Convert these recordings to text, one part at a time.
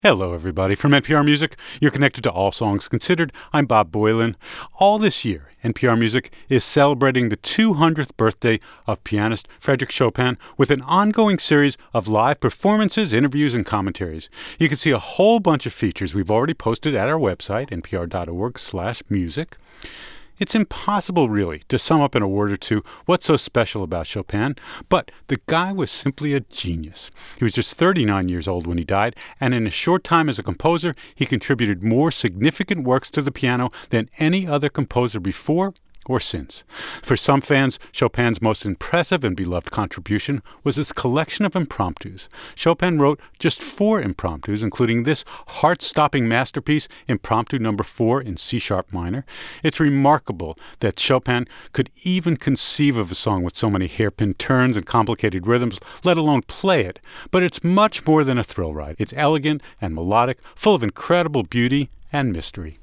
Hello, everybody. From NPR Music, you're connected to All Songs Considered. I'm Bob Boylan. All this year, NPR Music is celebrating the 200th birthday of pianist Frédéric Chopin with an ongoing series of live performances, interviews, and commentaries. You can see a whole bunch of features we've already posted at our website, npr.org/music. It's impossible, really, to sum up in a word or two what's so special about Chopin, but the guy was simply a genius. He was just 39 years old when he died, and in a short time as a composer, he contributed more significant works to the piano than any other composer before or since. For some fans, Chopin's most impressive and beloved contribution was his collection of impromptus. Chopin wrote just 4 impromptus, including this heart-stopping masterpiece, Impromptu No. 4 in C-sharp minor. It's remarkable that Chopin could even conceive of a song with so many hairpin turns and complicated rhythms, let alone play it. But it's much more than a thrill ride. It's elegant and melodic, full of incredible beauty and mystery.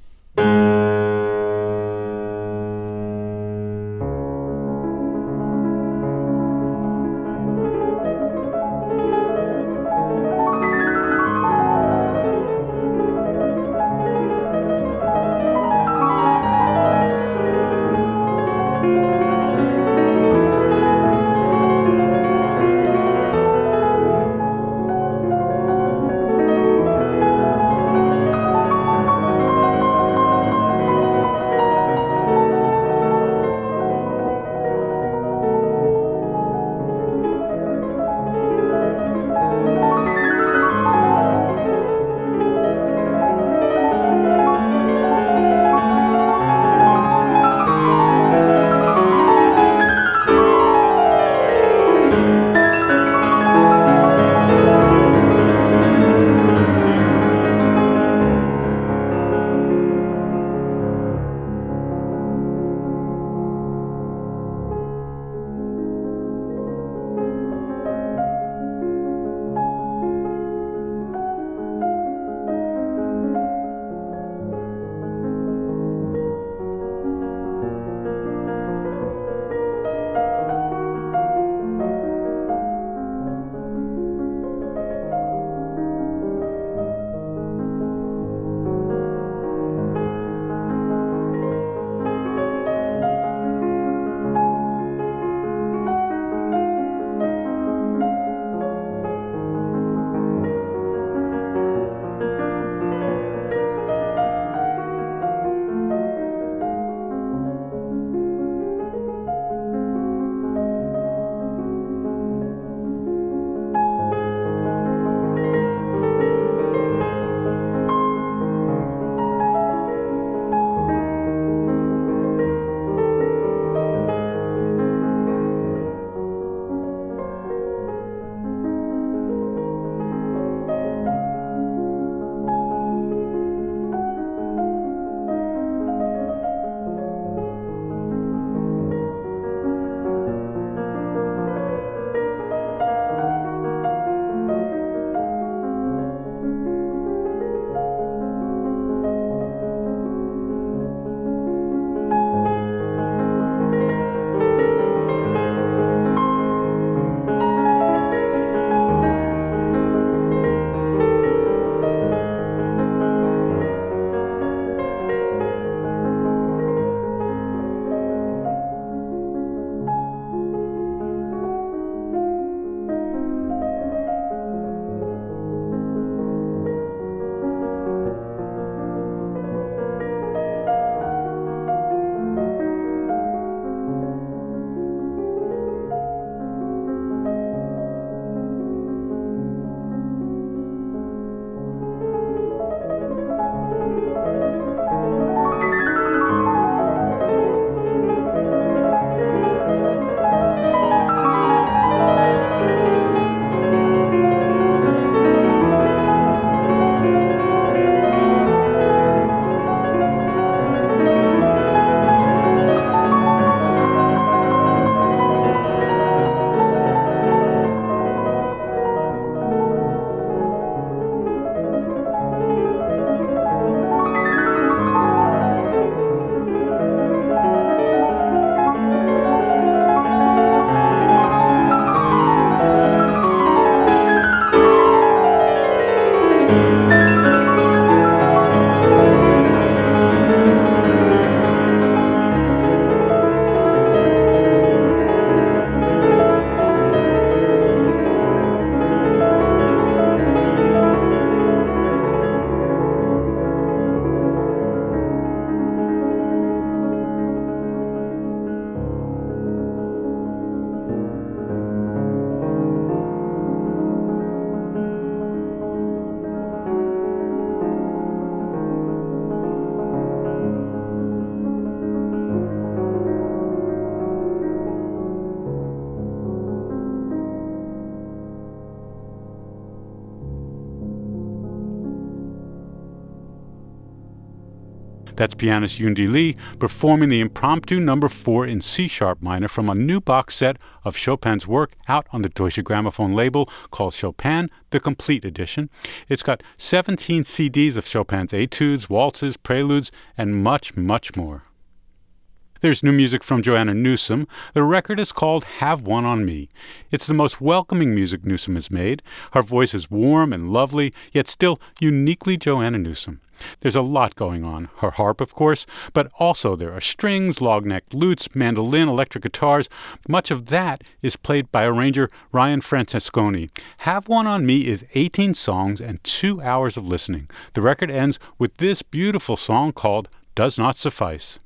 That's pianist Yundi Lee performing the impromptu number 4 in C-sharp minor from a new box set of Chopin's work out on the Deutsche Grammophon label called Chopin, the Complete Edition. It's got 17 CDs of Chopin's etudes, waltzes, preludes, and much, much more. There's new music from Joanna Newsom. The record is called Have One on Me. It's the most welcoming music Newsom has made. Her voice is warm and lovely, yet still uniquely Joanna Newsom. There's a lot going on. Her harp, of course, but also there are strings, long-necked lutes, mandolin, electric guitars. Much of that is played by arranger Ryan Francesconi. Have One on Me is 18 songs and 2 hours of listening. The record ends with this beautiful song called Does Not Suffice.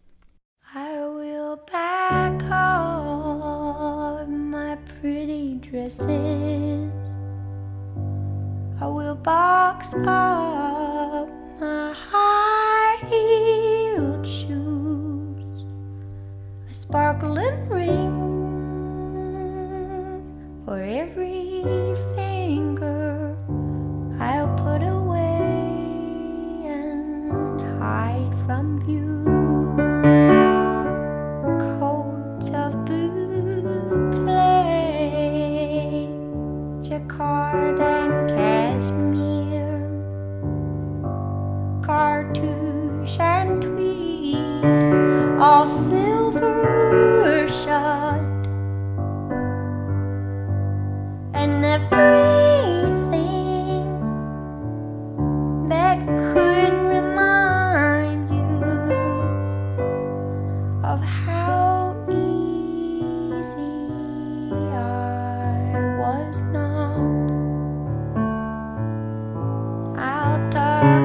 Pack all my pretty dresses. I will box up my high-heeled shoes, a sparkling ring for every finger I'll put away and hide from view. Jacquard and cashmere, cartouche and tweed, all silver shod, and everything that could remind you of how easy I was not. Tuck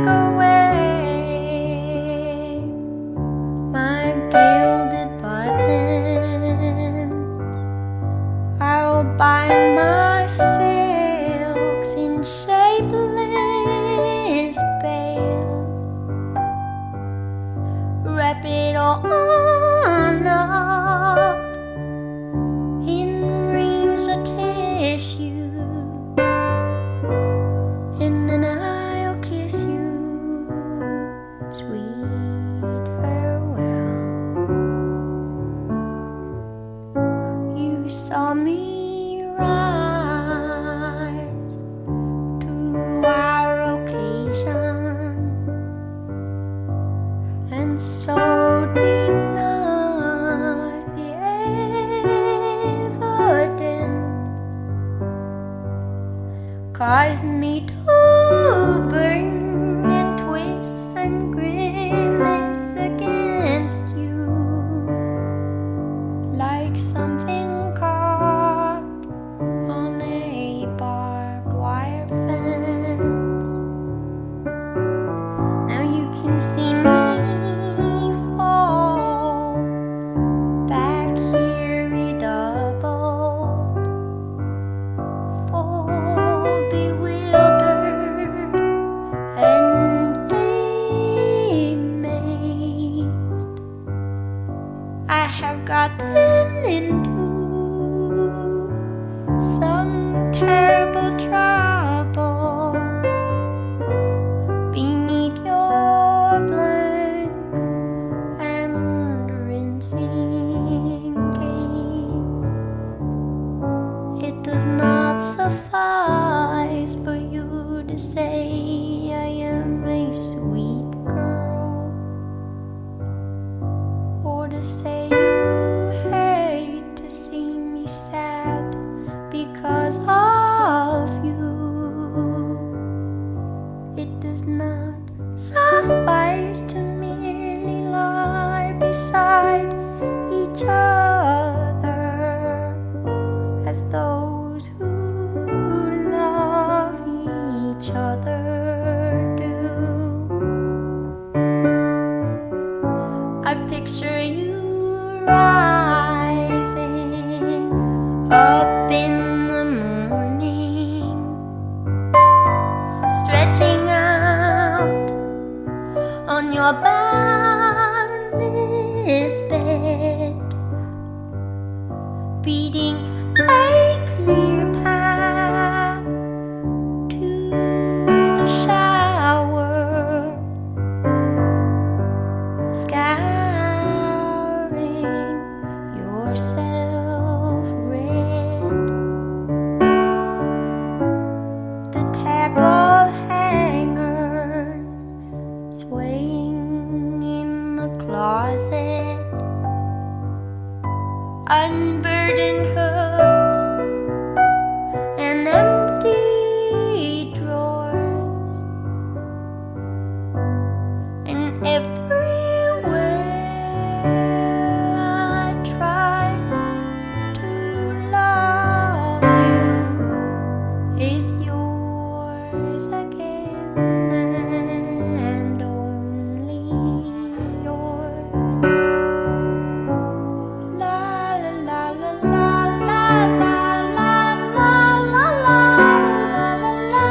away my gilded button. I'll bind my silks in shapeless bales, wrap it all on up in reams of tissue, and then I'll kiss you, sweet farewell. You saw me rise to our occasion, and so deny the evidence, cause me to burn and twist and grimace against you like something caught on a barbed wire fence. Now you can see me fall back here redoubled, full bewildered and amazed. I have gotten into some terrible trouble beneath your blank and rinsing gaze. It does not suffice for you to say I am a sweet girl, or to say you hate to see me sad because of you. It does not suffice to merely lie beside each other as those who love each other do. I picture you rising up in the morning, stretching out on your boundless bed, beating a clear path to the shower, unburdened hooks and empty drawers, and everywhere I tried to love you is yours again and only yours. La la la la la la la la la la la la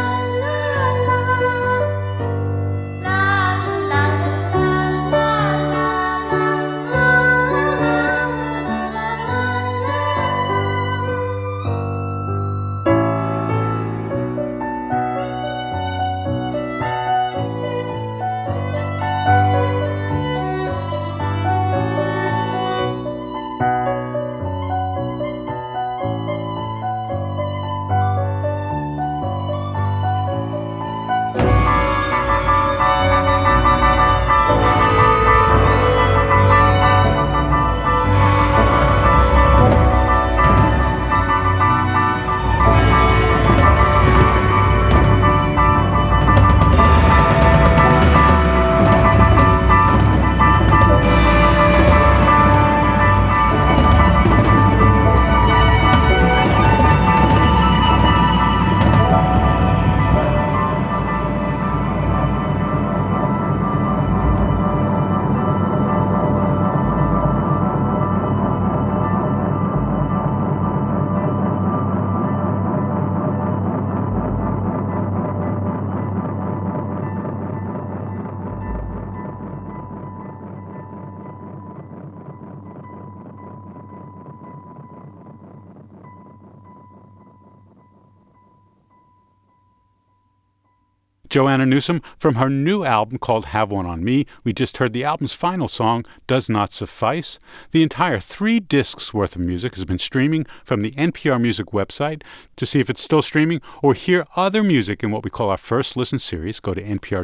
Joanna Newsom from her new album called Have One on Me. We just heard the album's final song, Does Not Suffice. The entire 3 discs worth of music has been streaming from the NPR Music website. To see if it's still streaming or hear other music in what we call our First Listen series, go to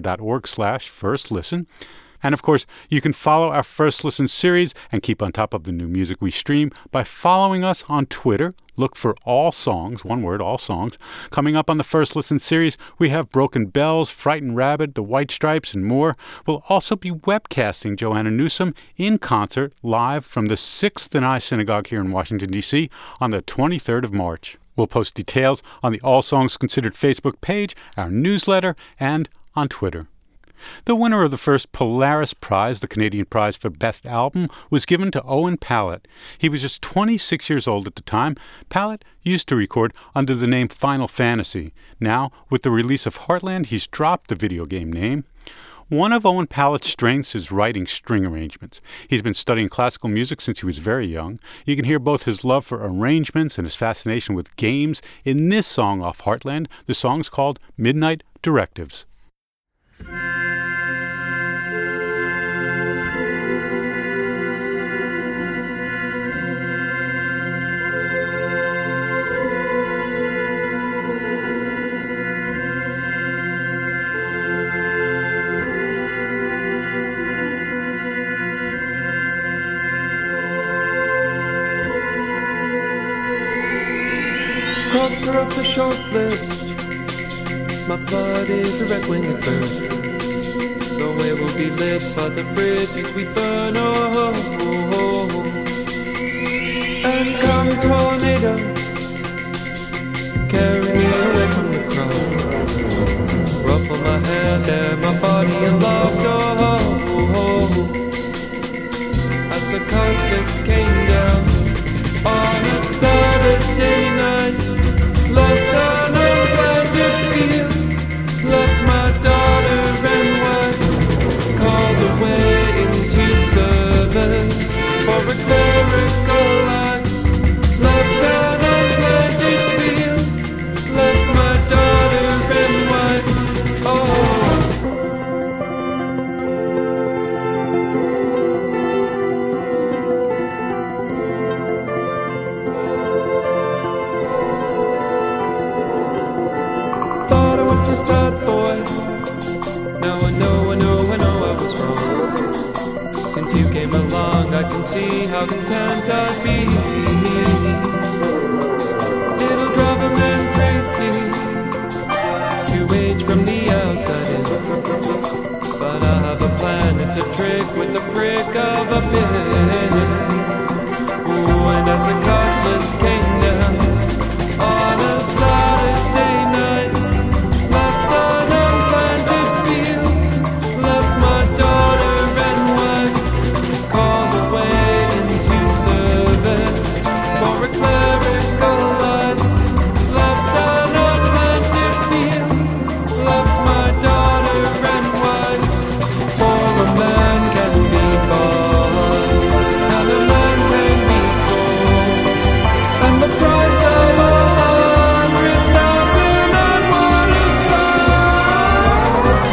npr.org/firstlisten. And of course, you can follow our First Listen series and keep on top of the new music we stream by following us on Twitter. Look for All Songs, one word, All Songs. Coming up on the First Listen series, we have Broken Bells, Frightened Rabbit, The White Stripes, and more. We'll also be webcasting Joanna Newsom in concert live from the 6th and I Synagogue here in Washington, D.C. on the 23rd of March. We'll post details on the All Songs Considered Facebook page, our newsletter, and on Twitter. The winner of the first Polaris Prize, the Canadian Prize for Best Album, was given to Owen Pallett. He was just 26 years old at the time. Pallett used to record under the name Final Fantasy. Now, with the release of Heartland, he's dropped the video game name. One of Owen Pallett's strengths is writing string arrangements. He's been studying classical music since he was very young. You can hear both his love for arrangements and his fascination with games in this song off Heartland. The song's called Midnight Directives. Crosser of the short list, my blood is a red-winged bird. The way will be lit by the bridges we burn. Oh, oh, oh. And come tornado, carry me away from the crowd. Ruffle my hair, there my body aloft. Oh, oh, oh. As the compass came down on a Saturday night, left an unplanted field, left my daughter and wife, called away into service for a clerical life. Left an unplanted field, left my daughter and wife. since you came along, I can see how content I'd be. It'll drive a man crazy to age from the outside in, but I have a plan, it's a trick with the prick of a pin. Ooh, and as the cutlass came down on a Saturday night, left an unplanted field, left my daughter and wife, called away into service for a clerical life. Left an unplanted field, left my daughter and wife, for a man can be bought and a man can be sold, and the price of 100,000 and what it sells.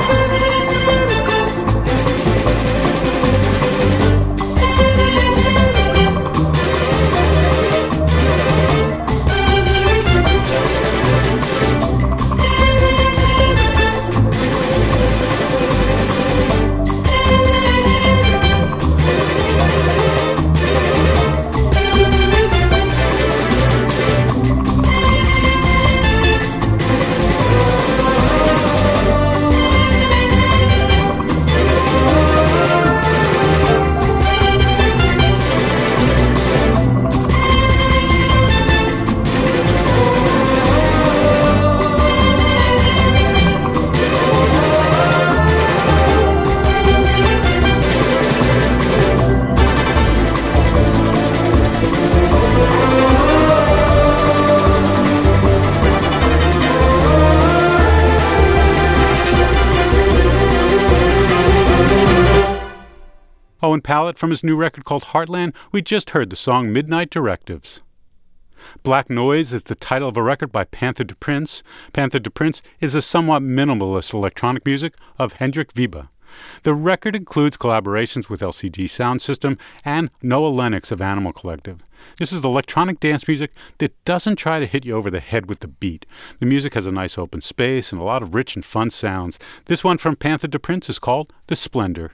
Owen Pallett from his new record called Heartland, we just heard the song Midnight Directives. Black Noise is the title of a record by Panther de Prince. Panther de Prince is the somewhat minimalist electronic music of Hendrik Wiebe. The record includes collaborations with LCD Sound System and Noah Lennox of Animal Collective. This is electronic dance music that doesn't try to hit you over the head with the beat. The music has a nice open space and a lot of rich and fun sounds. This one from Panther de Prince is called The Splendor.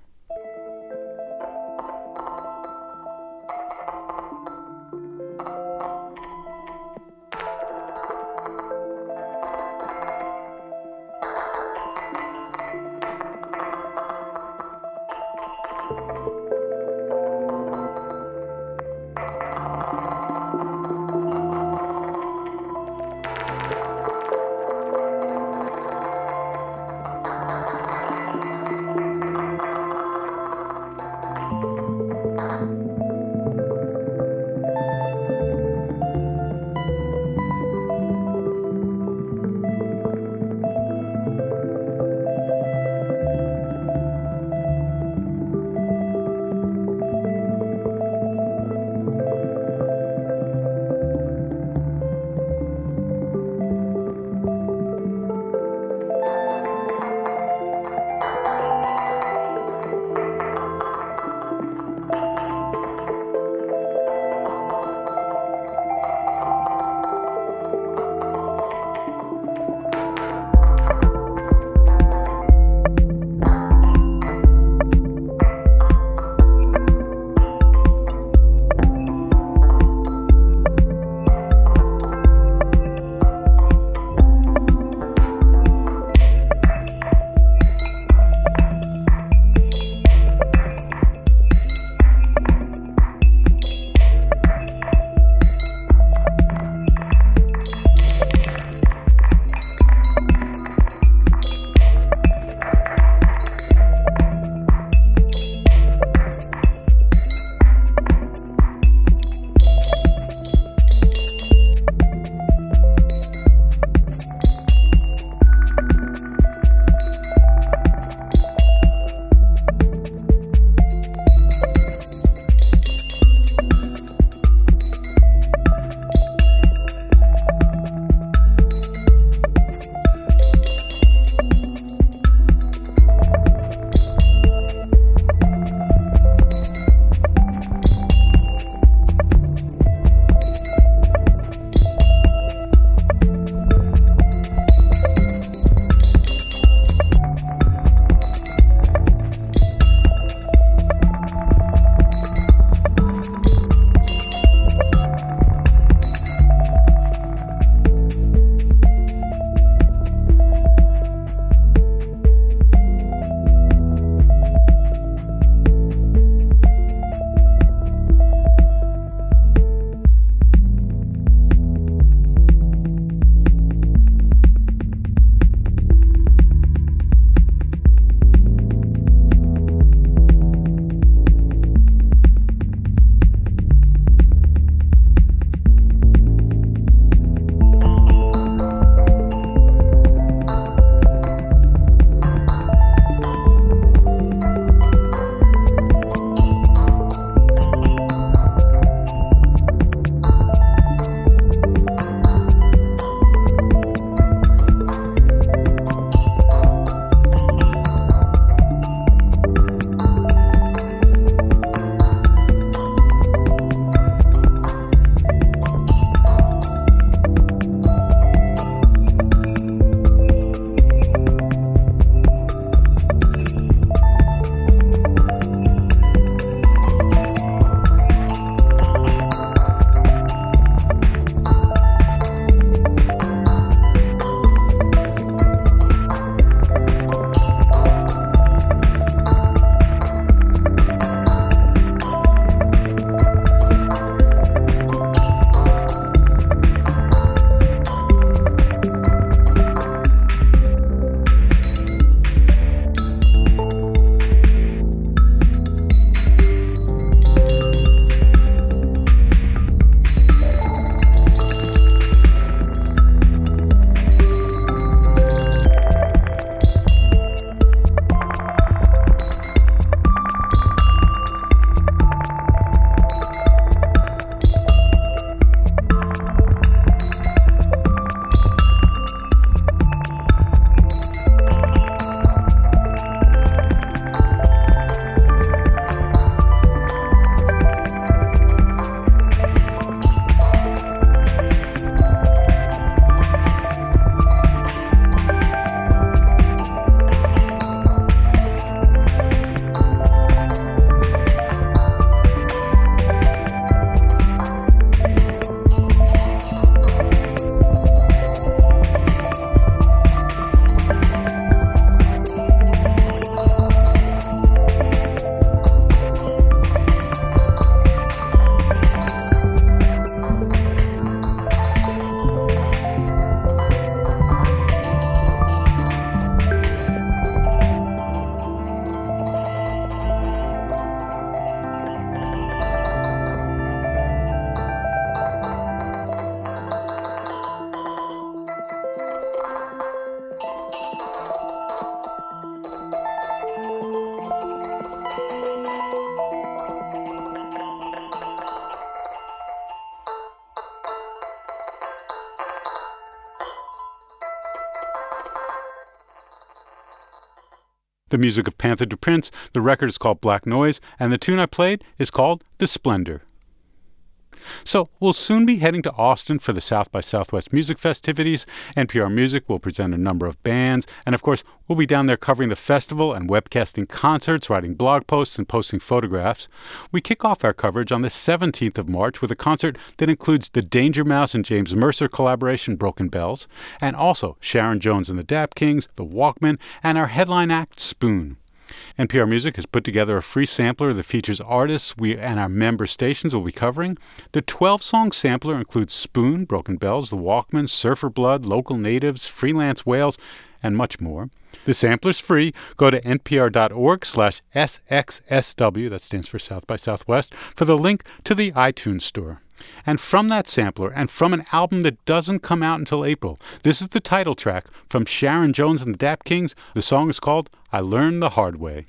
the music of Panther du Prince. The record is called Black Noise, and the tune I played is called The Splendor. So we'll soon be heading to Austin for the South by Southwest music festivities. NPR Music will present a number of bands, and of course, we'll be down there covering the festival and webcasting concerts, writing blog posts, and posting photographs. We kick off our coverage on the 17th of March with a concert that includes the Danger Mouse and James Mercer collaboration, Broken Bells, and also Sharon Jones and the Dap Kings, the Walkmen, and our headline act, Spoon. NPR Music has put together a free sampler that features artists we and our member stations will be covering. The 12-song sampler includes Spoon, Broken Bells, The Walkmen, Surfer Blood, Local Natives, Freelance Whales, and much more. The sampler's free. Go to npr.org/SXSW, that stands for South by Southwest, for the link to the iTunes store. And from that sampler, and from an album that doesn't come out until April, this is the title track from Sharon Jones and the Dap Kings. The song is called I Learned the Hard Way.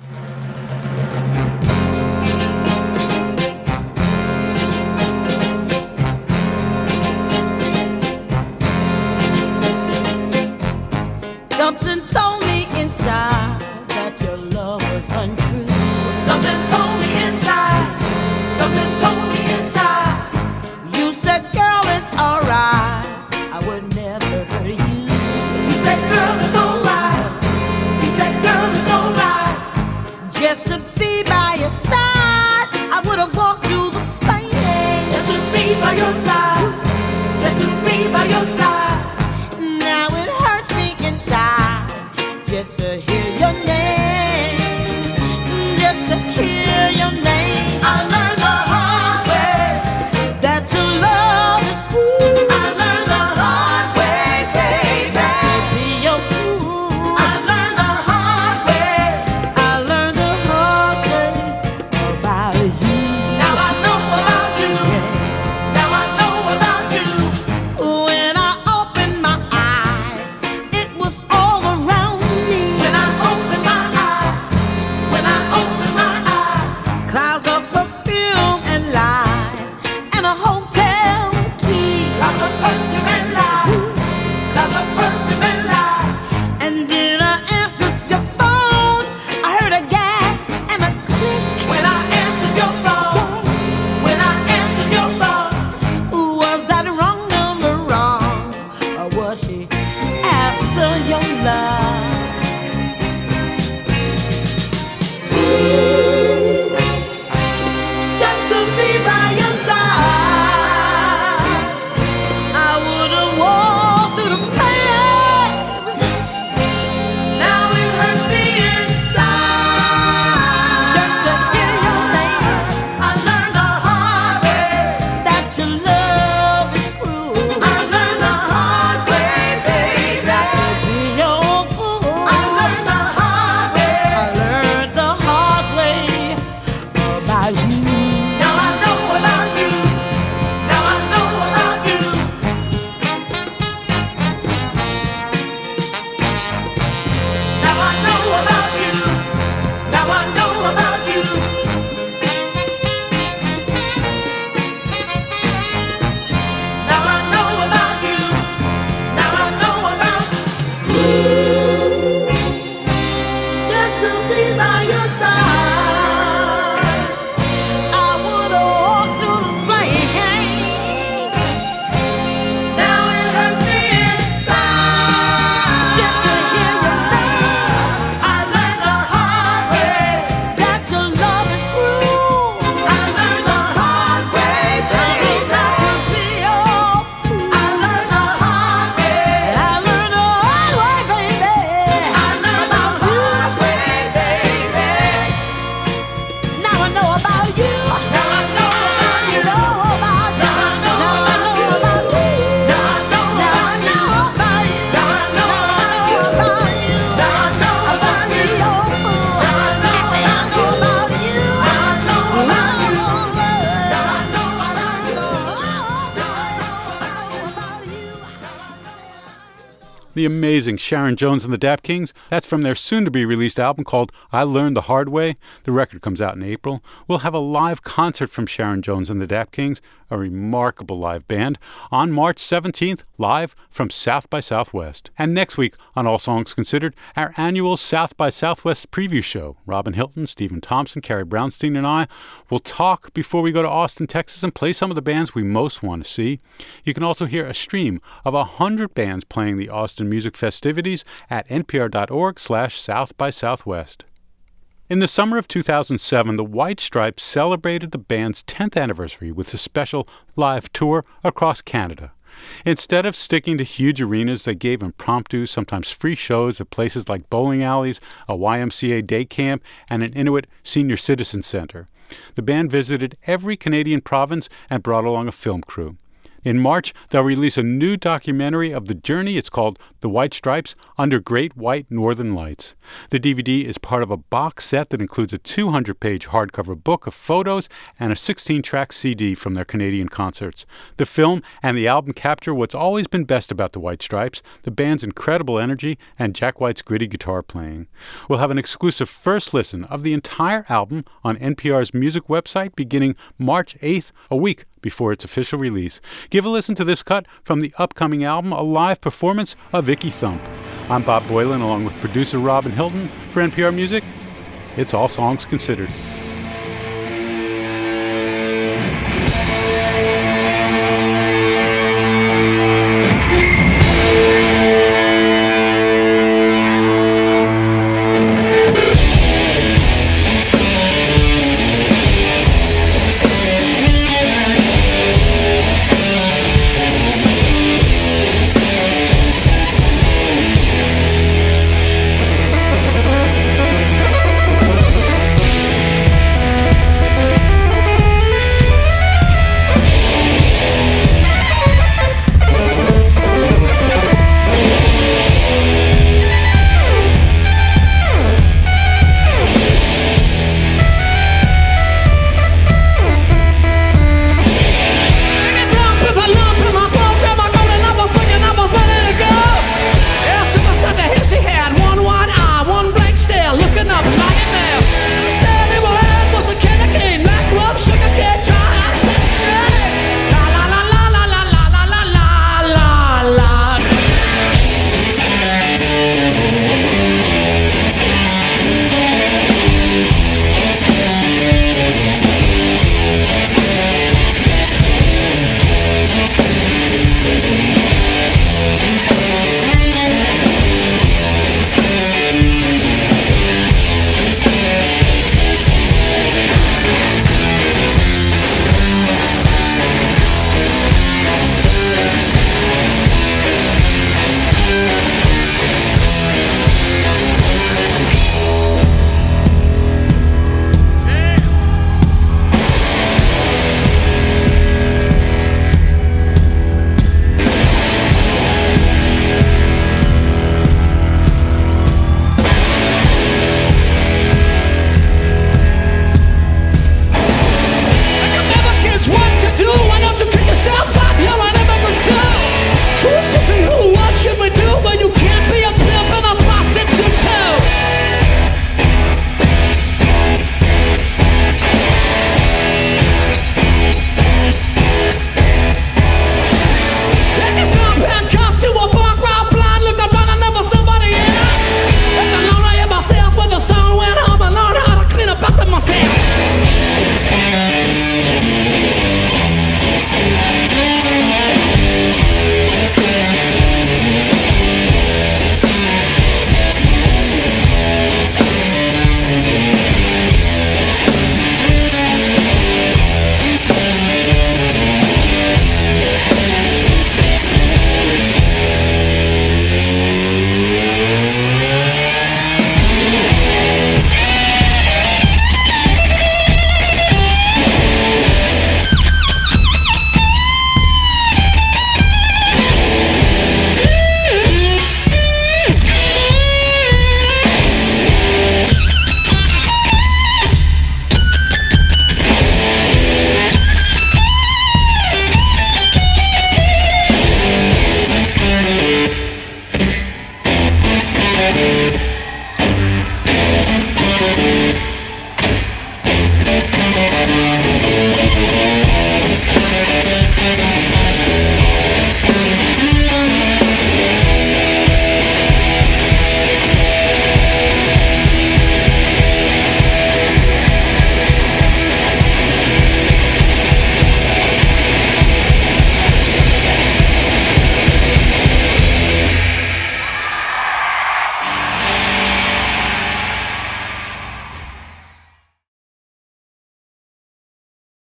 Something told me inside that your love was untrue. Something told me inside. Something told me inside. You said, girl, it's alright. I would never hurt you. You said, girl, it's alright. You said, girl, it's alright. Just to be by your side, I would have walked through the fire. Just to be by your side. Just to be by your side. Now it hurts me inside just to hear your name, just to hear your name. I learned the hard way that your love is cruel. I learned the hard way, baby, not to be your fool. I learned the hard way. I learned the hard way about you. Now I know about you. Now I know about you. When I opened my eyes, it was all around me. When I opened my eyes, when I opened my eyes, clouds of perfume and lies, and a hotel key. Clouds of perfume and lies, clouds of perfume and lies. And then I answered your phone. I heard a gasp and a click. When I answered your phone, when I answered your phone, was that wrong number wrong, or was she after your love? Just to be by your side, I would have walked through the flames. Now it hurts me inside just to hear your name. I learned the hard way that your love is cruel. I learned the hard way, baby, not to be your fool. I learned the hard way. I learned the hard way about you. Now I know about you. Now I know about you. Now I know about you. Now I know about you. Now I know about you. Now I know about you. Just to be by your side, I would have walked through the flames. Now it hurts me inside just to hear your name. I learned the hard way that your love is cruel. I learned the hard way, baby, not to be your fool. I learned the hard way. I learned the hard way, baby. I learned the hard way, baby. the amazing Sharon Jones and the Dap Kings. That's from their soon-to-be-released album called I Learned the Hard Way. The record comes out in April. We'll have a live concert from Sharon Jones and the Dap Kings, a remarkable live band, on March 17th, live from South by Southwest. And next week on All Songs Considered, our annual South by Southwest preview show. Robin Hilton, Stephen Thompson, Carrie Brownstein, and I will talk before we go to Austin, Texas, and play some of the bands we most want to see. You can also hear a stream of 100 bands playing the Austin Music Festivities at npr.org/South by Southwest. In the summer of 2007, the White Stripes celebrated the band's 10th anniversary with a special live tour across Canada. Instead of sticking to huge arenas, they gave impromptu, sometimes free shows at places like bowling alleys, a YMCA day camp, and an Inuit senior citizen center. The band visited every Canadian province and brought along a film crew. In March, they'll release a new documentary of the journey. It's called The White Stripes Under Great White Northern Lights. The DVD is part of a box set that includes a 200-page hardcover book of photos and a 16-track CD from their Canadian concerts. The film and the album capture what's always been best about the White Stripes, the band's incredible energy and Jack White's gritty guitar playing. We'll have an exclusive first listen of the entire album on NPR's music website beginning March 8th, a week before its official release. Give a listen to this cut from the upcoming album, a live performance of Icky Thump. I'm Bob Boylan, along with producer Robin Hilton. For NPR Music, it's All Songs Considered.